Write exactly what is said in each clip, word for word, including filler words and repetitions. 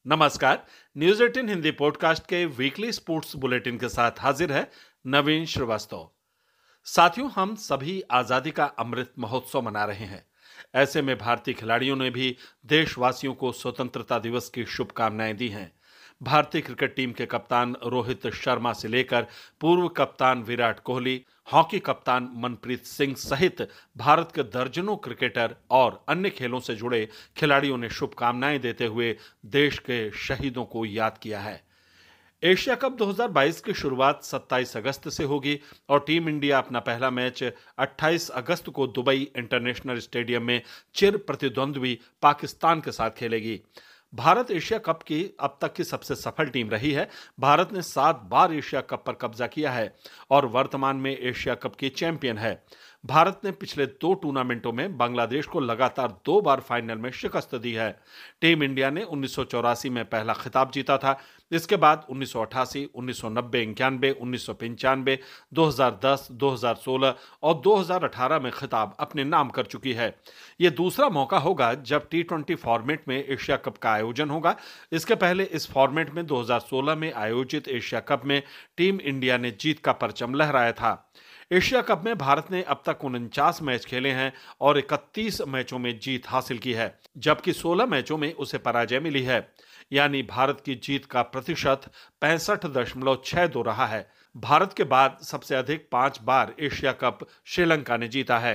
नमस्कार। News eighteen Hindi podcast के weekly sports bulletin के साथ हाजिर है नवीन श्रीवास्तव। साथियों, हम सभी आजादी का अमृत महोत्सव मना रहे हैं। ऐसे में भारतीय खिलाड़ियों ने भी देशवासियों को स्वतंत्रता दिवस की शुभकामनाएं दी हैं। भारतीय क्रिकेट टीम के कप्तान रोहित शर्मा से लेकर पूर्व कप्तान विराट कोहली, हॉकी कप्तान मनप्रीत सिंह सहित भारत के दर्जनों क्रिकेटर और अन्य खेलों से जुड़े खिलाड़ियों ने शुभकामनाएं देते हुए देश के शहीदों को याद किया है। एशिया कप दो हज़ार बाईस की शुरुआत सत्ताईस अगस्त से होगी और टीम इंडिया अपना पहला मैच अट्ठाईस अगस्त को दुबई इंटरनेशनल स्टेडियम में चिर प्रतिद्वंद्वी पाकिस्तान के साथ खेलेगी। भारत एशिया कप की अब तक की सबसे सफल टीम रही है। भारत ने सात बार एशिया कप पर कब्जा किया है और वर्तमान में एशिया कप की चैंपियन है। भारत ने पिछले दो टूर्नामेंटों में बांग्लादेश को लगातार दो बार फाइनल में शिकस्त दी है। टीम इंडिया ने उन्नीस सौ चौरासी में पहला खिताब जीता था। इसके बाद उन्नीस सौ अट्ठासी, उन्नीस सौ नब्बे, इक्यानवे, उन्नीस सौ पंचानवे, दो हज़ार दस, दो हज़ार सोलह और दो हज़ार अठारह में खिताब अपने नाम कर चुकी है। यह दूसरा मौका होगा जब टी ट्वेंटी फॉर्मेट में एशिया कप का आयोजन होगा। इसके पहले इस फॉर्मेट में दो हज़ार सोलह में आयोजित एशिया कप में टीम इंडिया ने जीत का परचम लहराया था। एशिया कप में भारत ने अब तक उनचास मैच खेले हैं और इकतीस मैचों में जीत हासिल की है, जबकि सोलह मैचों में उसे पराजय मिली है। यानी भारत की जीत का प्रतिशत पैंसठ दशमलव छह दो रहा है। भारत के बाद सबसे अधिक पांच बार एशिया कप श्रीलंका ने जीता है।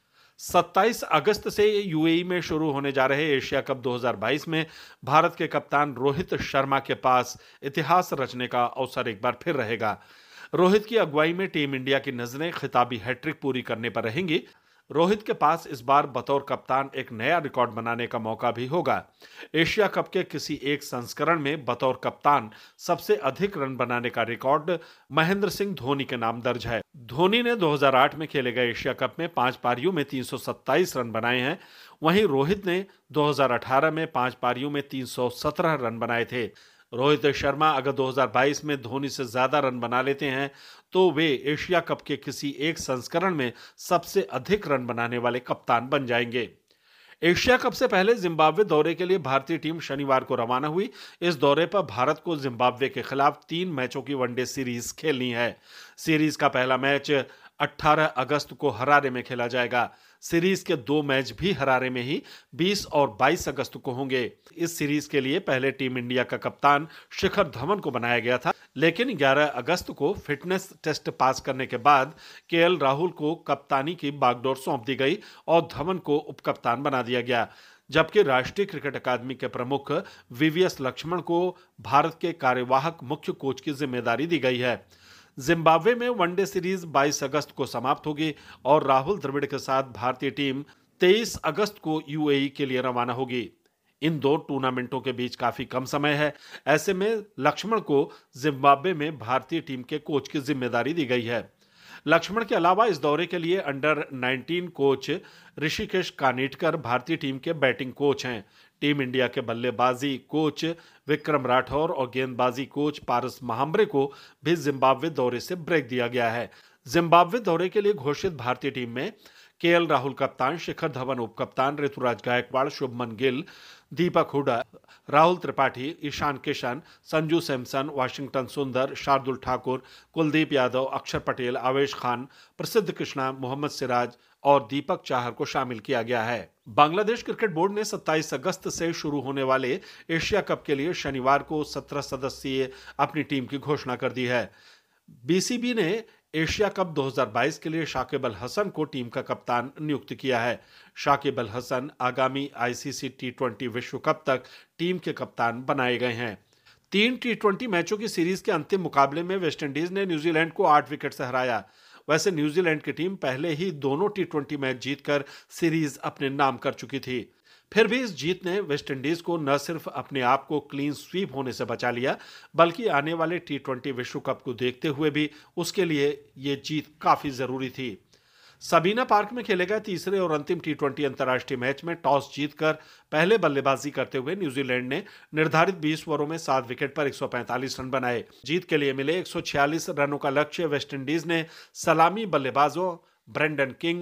सत्ताईस अगस्त से यूएई में शुरू होने जा रहे एशिया कप दो हज़ार बाईस में भारत के कप्तान रोहित शर्मा के पास इतिहास रचने का अवसर एक बार फिर रहेगा। रोहित की अगुवाई में टीम इंडिया की नजरें खिताबी हैट्रिक पूरी करने पर रहेंगी। रोहित के पास इस बार बतौर कप्तान एक नया रिकॉर्ड बनाने का मौका भी होगा। एशिया कप के किसी एक संस्करण में बतौर कप्तान सबसे अधिक रन बनाने का रिकॉर्ड महेंद्र सिंह धोनी के नाम दर्ज है। धोनी ने दो हज़ार आठ में खेले गए एशिया कप में पांच पारियों में तीन सौ सत्ताईस रन बनाए हैं। वहीं रोहित ने दो हज़ार अठारह में पांच पारियों में तीन सौ सत्रह रन बनाए थे। रोहित शर्मा अगर दो हज़ार बाईस में धोनी से ज्यादा रन बना लेते हैं तो वे एशिया कप के किसी एक संस्करण में सबसे अधिक रन बनाने वाले कप्तान बन जाएंगे। एशिया कप से पहले जिम्बाब्वे दौरे के लिए भारतीय टीम शनिवार को रवाना हुई। इस दौरे पर भारत को जिम्बाब्वे के खिलाफ तीन मैचों की वनडे सीरीज खेलनी है। सीरीज का पहला मैच अठारह अगस्त को हरारे में खेला जाएगा। सीरीज के दो मैच भी हरारे में ही बीस और बाईस अगस्त को होंगे। इस सीरीज के लिए पहले टीम इंडिया का कप्तान शिखर धवन को बनाया गया था, लेकिन ग्यारह अगस्त को फिटनेस टेस्ट पास करने के बाद केएल राहुल को कप्तानी की बागडोर सौंप दी गई और धवन को उपकप्तान बना दिया गया, जबकि राष्ट्रीय क्रिकेट अकादमी के प्रमुख वीवीएस लक्ष्मण को भारत के कार्यवाहक मुख्य कोच की जिम्मेदारी दी गई है। जिम्बाब्वे में वनडे सीरीज बाईस अगस्त को समाप्त होगी और राहुल द्रविड़ के साथ भारतीय टीम तेईस अगस्त को यूएई के लिए रवाना होगी। इन दो टूर्नामेंटों के बीच काफी कम समय है। ऐसे में लक्ष्मण को जिम्बाब्वे में भारतीय टीम के कोच की जिम्मेदारी दी गई है। लक्ष्मण के अलावा इस दौरे के लिए under nineteen coach Rishikesh Kanitkar भारतीय टीम के बैटिंग कोच हैं। टीम इंडिया के बल्लेबाजी कोच विक्रम राठौर और गेंदबाजी कोच पारस महाम्बरे को भी जिम्बाब्वे दौरे से ब्रेक दिया गया है। जिम्बाब्वे दौरे के लिए घोषित भारतीय टीम में केएल राहुल कप्तान, शिखर धवन उपकप्तान, ऋतुराज गायकवाड़, शुभमन गिल, दीपक हुडा, राहुल त्रिपाठी, ईशान किशन, संजू सैमसन, वाशिंगटन सुंदर, शार्दुल ठाकुर, कुलदीप यादव, अक्षर पटेल, आवेश खान, प्रसिद्ध कृष्णा, मोहम्मद सिराज और दीपक चाहर को शामिल किया गया है। बांग्लादेश क्रिकेट बोर्ड ने सत्ताईस अगस्त से शुरू होने वाले एशिया कप के लिए शनिवार को सत्रह सदस्यीय अपनी टीम की घोषणा कर दी है। बीसीबी ने एशिया कप दो हज़ार बाईस के लिए शाकिब अल हसन को टीम का कप्तान नियुक्त किया है। शाकिब अल हसन आगामी आईसीसी टी ट्वेंटी विश्व कप तक टीम के कप्तान बनाए गए हैं। तीन टी ट्वेंटी मैचों की सीरीज के अंतिम मुकाबले में वेस्टइंडीज ने न्यूजीलैंड को आठ विकेट से हराया। वैसे न्यूजीलैंड की टीम पहले ही दोनों टी ट्वेंटी मैच जीतकर सीरीज अपने नाम कर चुकी थी। फिर भी इस जीत ने वेस्टइंडीज को न सिर्फ अपने आप को क्लीन स्वीप होने से बचा लिया, बल्कि आने वाले टी ट्वेंटी विश्व कप को देखते हुए भी उसके लिए ये जीत काफी जरूरी थी। सबीना पार्क में खेले गए तीसरे और अंतिम टी ट्वेंटी अंतर्राष्ट्रीय मैच में टॉस जीतकर पहले बल्लेबाजी करते हुए न्यूजीलैंड ने निर्धारित बीस ओवरों में सात विकेट पर एक सौ पैंतालीस रन बनाए। जीत के लिए मिले एक सौ छियालीस रनों का लक्ष्य वेस्टइंडीज ने सलामी बल्लेबाजों ब्रेंडन किंग,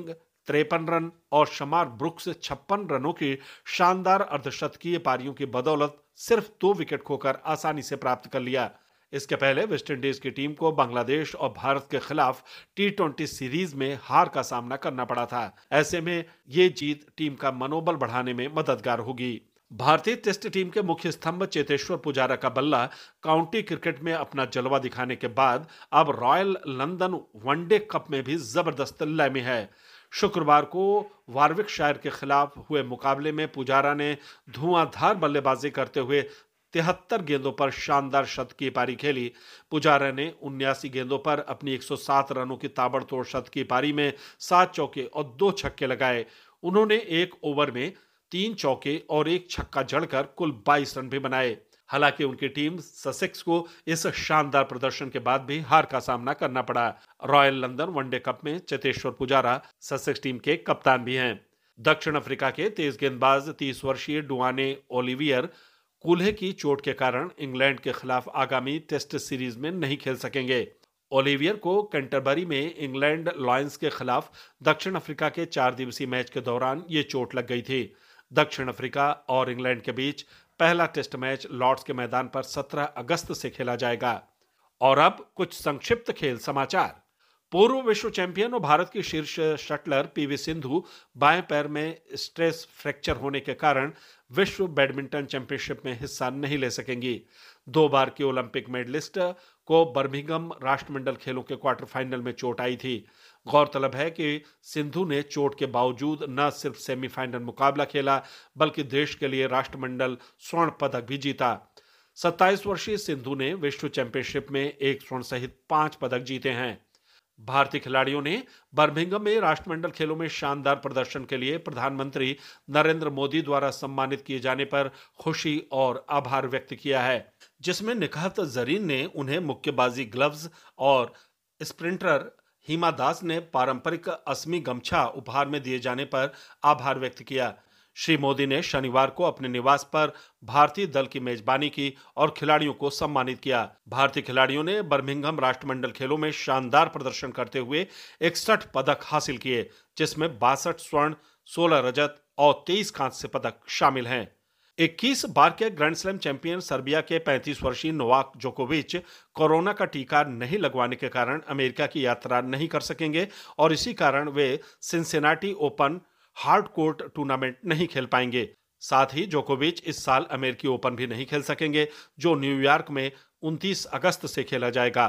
तिरपन रन और शमार ब्रुक्स छप्पन रनों की शानदार अर्धशतकीय पारियों की बदौलत सिर्फ दो विकेट खोकर आसानी से प्राप्त कर लिया। इसके पहले वेस्टइंडीज की टीम को बांग्लादेश और भारत के खिलाफ टी ट्वेंटी सीरीज में हार का सामना करना पड़ा था। ऐसे में ये जीत टीम का मनोबल बढ़ाने में मददगार होगी। भारतीय टेस्ट टीम के मुख्य स्तंभ चेतेश्वर पुजारा का बल्ला काउंटी क्रिकेट में अपना जलवा दिखाने के बाद अब रॉयल लंदन वनडे कप में भी जबरदस्त लय में है। शुक्रवार को वारविकशायर के खिलाफ हुए मुकाबले में पुजारा ने धुआंधार बल्लेबाजी करते हुए तिहत्तर गेंदों पर शानदार शतकीय पारी खेली। पुजारा ने उन्यासी गेंदों पर अपनी एक सौ सात रनों की ताबड़तोड़ शतकीय पारी में सात चौके और दो छक्के लगाए। उन्होंने एक ओवर में तीन चौके और एक छक्का जड़कर कुल बाईस रन भी बनाए। हालांकि उनकी टीम ससेक्स को इस शानदार प्रदर्शन के बाद भी हार का सामना करना पड़ा। रॉयल लंदन वनडे कप में चेतेश्वर पुजारा ससेक्स टीम के कप्तान भी हैं। दक्षिण अफ्रीका के तेज गेंदबाज तीस वर्षीय डुआने ओलिवियर कूल्हे की चोट के कारण इंग्लैंड के खिलाफ आगामी टेस्ट सीरीज में नहीं खेल सकेंगे। ओलिवियर को कैंटरबरी में इंग्लैंड लॉयंस के खिलाफ दक्षिण अफ्रीका के चार दिवसीय मैच के दौरान ये चोट लग गई थी। दक्षिण अफ्रीका और इंग्लैंड के बीच पहला टेस्ट मैच लॉर्ड्स के मैदान पर सत्रह अगस्त से खेला जाएगा। और अब कुछ संक्षिप्त खेल समाचार। पूर्व विश्व चैंपियन और भारत की शीर्ष शटलर पीवी सिंधु बाएं पैर में स्ट्रेस फ्रैक्चर होने के कारण विश्व बैडमिंटन चैंपियनशिप में हिस्सा नहीं ले सकेंगी। दो बार की ओलंपिक मेडलिस्ट को बर्मिंघम राष्ट्रमंडल खेलों के क्वार्टर फाइनल में चोट आई थी। गौरतलब है कि सिंधु ने चोट के बावजूद न सिर्फ सेमीफाइनल मुकाबला खेला बल्कि देश के लिए राष्ट्रमंडल स्वर्ण पदक भी जीता। सत्ताईस वर्षीय सिंधु ने विश्व चैंपियनशिप में एक स्वर्ण सहित पांच पदक जीते हैं। भारतीय खिलाड़ियों ने बर्मिंघम में राष्ट्रमंडल खेलों में शानदार प्रदर्शन के लिए प्रधानमंत्री नरेंद्र मोदी द्वारा सम्मानित किए जाने पर खुशी और आभार व्यक्त किया है, जिसमें निकहत जरीन ने उन्हें मुक्केबाजी ग्लव्स और स्प्रिंटर हिमा दास ने पारंपरिक असमी गमछा उपहार में दिए जाने पर आभार व्यक्त किया। श्री मोदी ने शनिवार को अपने निवास पर भारतीय दल की मेजबानी की और खिलाड़ियों को सम्मानित किया। भारतीय खिलाड़ियों ने बर्मिंघम राष्ट्रमंडल खेलों में शानदार प्रदर्शन करते हुए इकसठ पदक हासिल किए, जिसमें बासठ स्वर्ण, सोलह रजत और तेईस कांस्य पदक शामिल हैं। इक्कीस बार के ग्रैंड स्लैम चैंपियन सर्बिया के पैंतीस वर्षीय नोवाक जोकोविच कोरोना का टीका नहीं लगवाने के कारण अमेरिका की यात्रा नहीं कर सकेंगे और इसी कारण वे Cincinnati open hard court tournament नहीं खेल पाएंगे। साथ ही जोकोविच इस साल अमेरिकी ओपन भी नहीं खेल सकेंगे, जो न्यूयॉर्क में उनतीस अगस्त से खेला जाएगा।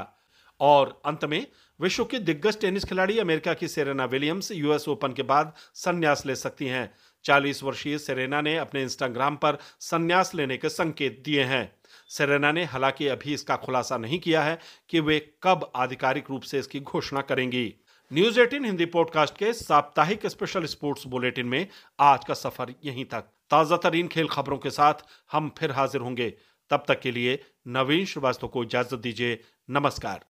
और अंत में विश्व की दिग्गज टेनिस खिलाड़ी अमेरिका की सेरेना विलियम्स यूएस ओपन के बाद संन्यास ले सकती हैं। चालीस वर्षीय सेरेना ने अपने इंस्टाग्राम पर संन्यास लेने के संकेत दिए हैं। सेरेना ने हालांकि अभी इसका खुलासा नहीं किया है कि वे कब आधिकारिक रूप से इसकी घोषणा करेंगी। न्यूज अठारह हिंदी पॉडकास्ट के साप्ताहिक स्पेशल स्पोर्ट्स बुलेटिन में आज का सफर यहीं तक। ताजा तरीन खेल खबरों के साथ हम फिर हाजिर होंगे। तब तक के लिए नवीन श्रीवास्तव को इजाजत दीजिए। नमस्कार।